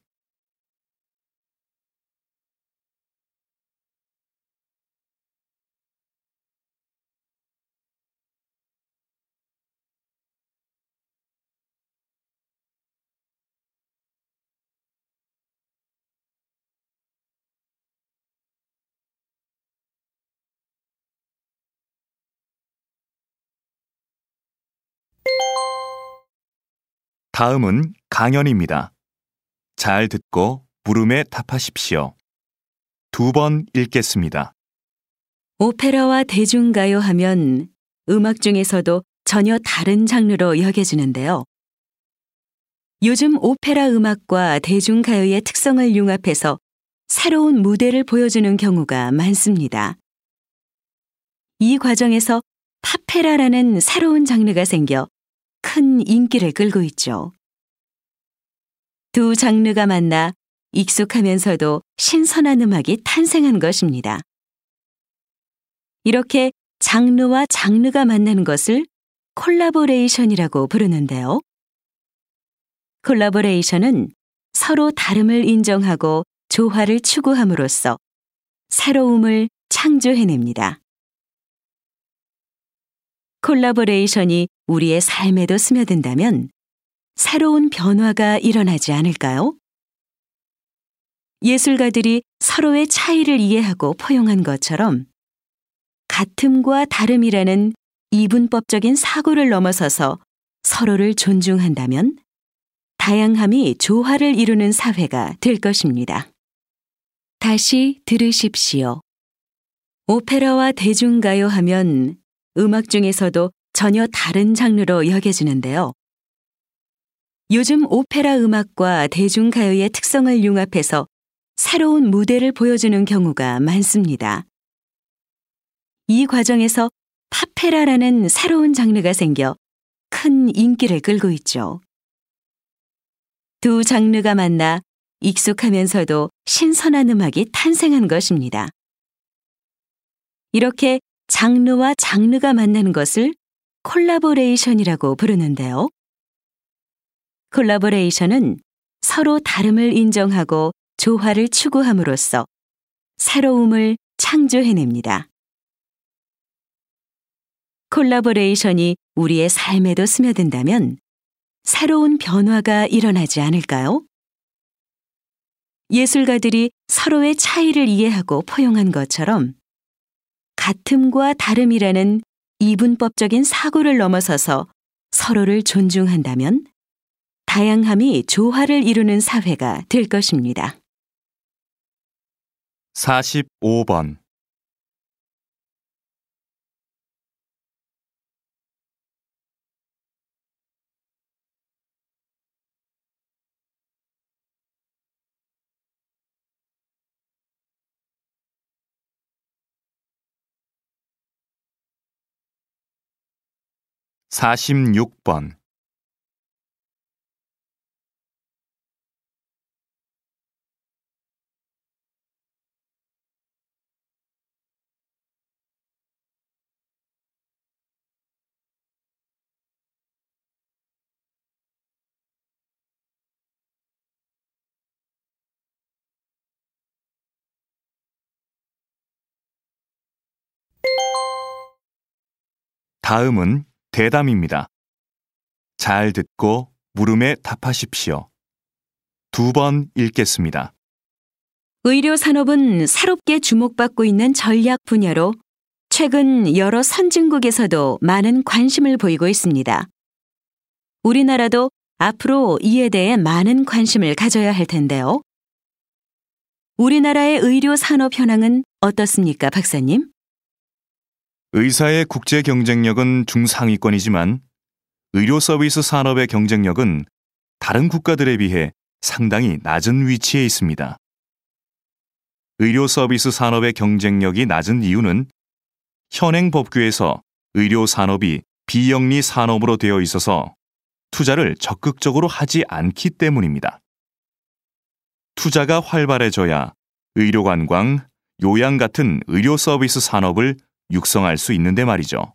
다음은 강연입니다. 잘 듣고 물음에 답하십시오. 2번 읽겠습니다. 오페라와 대중가요 하면 음악 중에서도 전혀 다른 장르로 여겨지는데요. 요즘 오페라 음악과 대중가요의 특성을 융합해서 새로운 무대를 보여주는 경우가 많습니다. 이 과정에서 파페라라는 새로운 장르가 생겨 큰 인기를 끌고 있죠. 두 장르가 만나 익숙하면서도 신선한 음악이 탄생한 것입니다. 이렇게 장르와 장르가 만나는 것을 콜라보레이션이라고 부르는데요. 콜라보레이션은 서로 다름을 인정하고 조화를 추구함으로써 새로움을 창조해냅니다. 콜라보레이션이 우리의 삶에도 스며든다면 새로운 변화가 일어나지 않을까요? 예술가들이 서로의 차이를 이해하고 포용한 것처럼 같음과 다름이라는 이분법적인 사고를 넘어서서 서로를 존중한다면 다양함이 조화를 이루는 사회가 될 것입니다. 다시 들으십시오. 오페라와 대중가요 하면 음악 중에서도 전혀 다른 장르로 여겨지는데요. 요즘 오페라 음악과 대중가요의 특성을 융합해서 새로운 무대를 보여주는 경우가 많습니다. 이 과정에서 파페라라는 새로운 장르가 생겨 큰 인기를 끌고 있죠. 두 장르가 만나 익숙하면서도 신선한 음악이 탄생한 것입니다. 이렇게 장르와 장르가 만나는 것을 콜라보레이션이라고 부르는데요. 콜라보레이션은 서로 다름을 인정하고 조화를 추구함으로써 새로움을 창조해냅니다. 콜라보레이션이 우리의 삶에도 스며든다면 새로운 변화가 일어나지 않을까요? 예술가들이 서로의 차이를 이해하고 포용한 것처럼 같음과 다름이라는 이분법적인 사고를 넘어서서 서로를 존중한다면 다양함이 조화를 이루는 사회가 될 것입니다. 45번. 사십육 번. 다음은 대담입니다. 잘 듣고 물음에 답하십시오. 2번 읽겠습니다. 의료 산업은 새롭게 주목받고 있는 전략 분야로 최근 여러 선진국에서도 많은 관심을 보이고 있습니다. 우리나라도 앞으로 이에 대해 많은 관심을 가져야 할 텐데요. 우리나라의 의료 산업 현황은 어떻습니까, 박사님? 의사의 국제 경쟁력은 중상위권이지만 의료 서비스 산업의 경쟁력은 다른 국가들에 비해 상당히 낮은 위치에 있습니다. 의료 서비스 산업의 경쟁력이 낮은 이유는 현행 법규에서 의료 산업이 비영리 산업으로 되어 있어서 투자를 적극적으로 하지 않기 때문입니다. 투자가 활발해져야 의료관광, 요양 같은 의료 서비스 산업을 육성할 수 있는데 말이죠.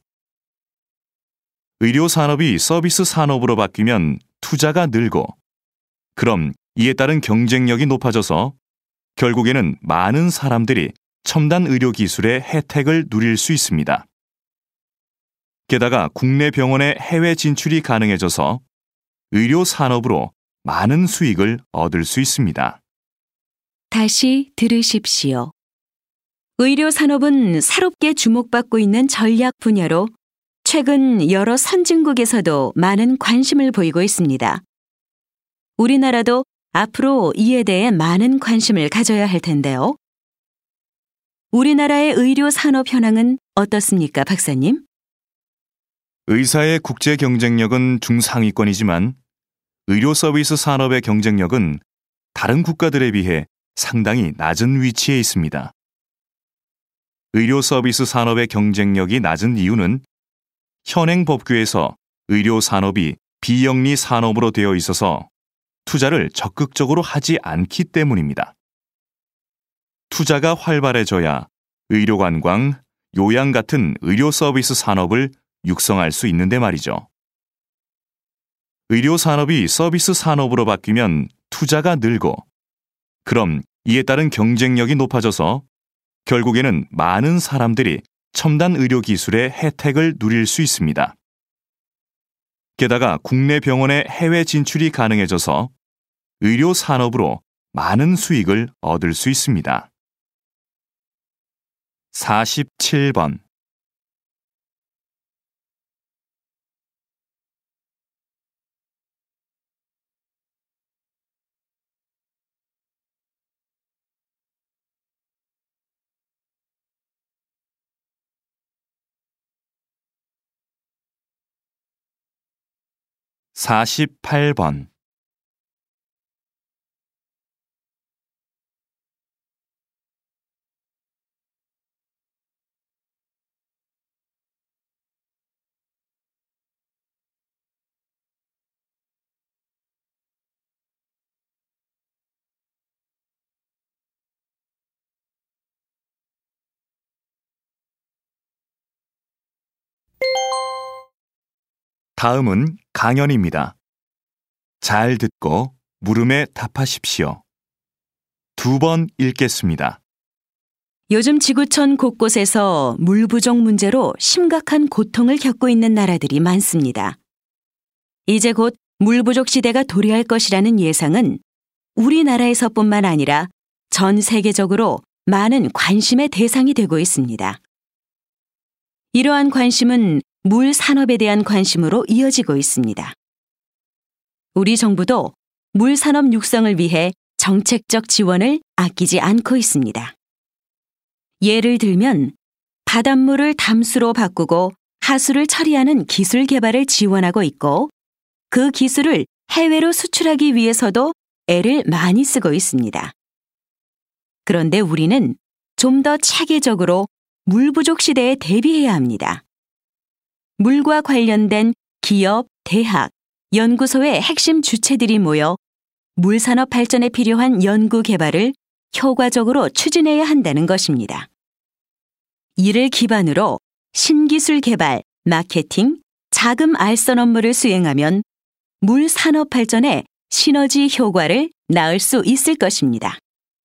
의료 산업이 서비스 산업으로 바뀌면 투자가 늘고, 그럼 이에 따른 경쟁력이 높아져서 결국에는 많은 사람들이 첨단 의료 기술의 혜택을 누릴 수 있습니다. 게다가 국내 병원의 해외 진출이 가능해져서 의료 산업으로 많은 수익을 얻을 수 있습니다. 다시 들으십시오. 의료 산업은 새롭게 주목받고 있는 전략 분야로 최근 여러 선진국에서도 많은 관심을 보이고 있습니다. 우리나라도 앞으로 이에 대해 많은 관심을 가져야 할 텐데요. 우리나라의 의료 산업 현황은 어떻습니까, 박사님? 의사의 국제 경쟁력은 중상위권이지만 의료 서비스 산업의 경쟁력은 다른 국가들에 비해 상당히 낮은 위치에 있습니다. 의료 서비스 산업의 경쟁력이 낮은 이유는 현행 법규에서 의료 산업이 비영리 산업으로 되어 있어서 투자를 적극적으로 하지 않기 때문입니다. 투자가 활발해져야 의료관광, 요양 같은 의료 서비스 산업을 육성할 수 있는데 말이죠. 의료 산업이 서비스 산업으로 바뀌면 투자가 늘고, 그럼 이에 따른 경쟁력이 높아져서 결국에는 많은 사람들이 첨단 의료 기술의 혜택을 누릴 수 있습니다. 게다가 국내 병원의 해외 진출이 가능해져서 의료 산업으로 많은 수익을 얻을 수 있습니다. 47번. (48번) 다음은 강연입니다. 잘 듣고 물음에 답하십시오. 2번 읽겠습니다. 요즘 지구촌 곳곳에서 물 부족 문제로 심각한 고통을 겪고 있는 나라들이 많습니다. 이제 곧 물 부족 시대가 도래할 것이라는 예상은 우리나라에서뿐만 아니라 전 세계적으로 많은 관심의 대상이 되고 있습니다. 이러한 관심은 물 산업에 대한 관심으로 이어지고 있습니다. 우리 정부도 물 산업 육성을 위해 정책적 지원을 아끼지 않고 있습니다. 예를 들면 바닷물을 담수로 바꾸고 하수를 처리하는 기술 개발을 지원하고 있고, 그 기술을 해외로 수출하기 위해서도 애를 많이 쓰고 있습니다. 그런데 우리는 좀 더 체계적으로 물 부족 시대에 대비해야 합니다. 물과 관련된 기업, 대학, 연구소의 핵심 주체들이 모여 물 산업 발전에 필요한 연구 개발을 효과적으로 추진해야 한다는 것입니다. 이를 기반으로 신기술 개발, 마케팅, 자금 알선 업무를 수행하면 물 산업 발전에 시너지 효과를 낳을 수 있을 것입니다.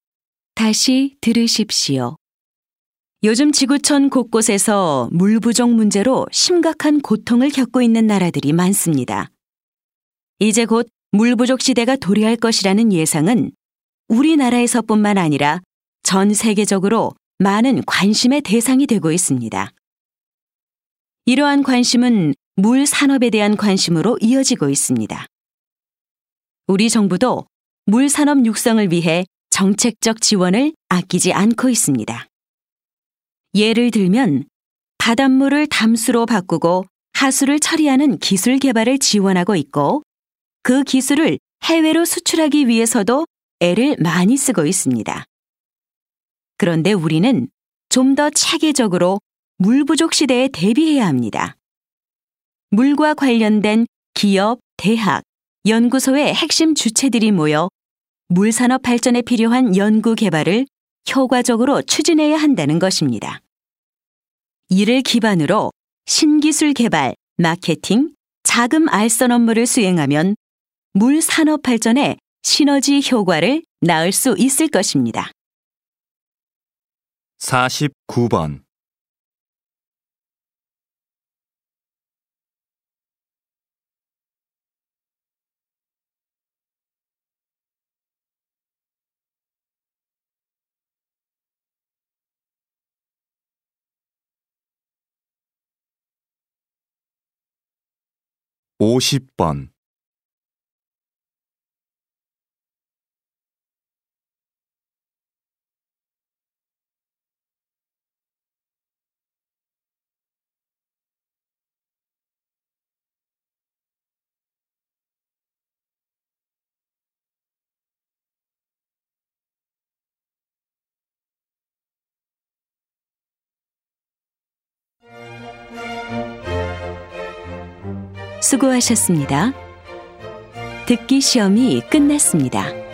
다시 들으십시오. 요즘 지구촌 곳곳에서 물 부족 문제로 심각한 고통을 겪고 있는 나라들이 많습니다. 이제 곧 물 부족 시대가 도래할 것이라는 예상은 우리나라에서뿐만 아니라 전 세계적으로 많은 관심의 대상이 되고 있습니다. 이러한 관심은 물 산업에 대한 관심으로 이어지고 있습니다. 우리 정부도 물 산업 육성을 위해 정책적 지원을 아끼지 않고 있습니다. 예를 들면 바닷물을 담수로 바꾸고 하수를 처리하는 기술 개발을 지원하고 있고 그 기술을 해외로 수출하기 위해서도 애를 많이 쓰고 있습니다. 그런데 우리는 좀 더 체계적으로 물 부족 시대에 대비해야 합니다. 물과 관련된 기업, 대학, 연구소의 핵심 주체들이 모여 물 산업 발전에 필요한 연구 개발을 효과적으로 추진해야 한다는 것입니다. 이를 기반으로 신기술 개발, 마케팅, 자금 알선 업무를 수행하면 물 산업 발전에 시너지 효과를 낳을 수 있을 것입니다. 49번. 오십 번. 수고하셨습니다. 듣기 시험이 끝났습니다.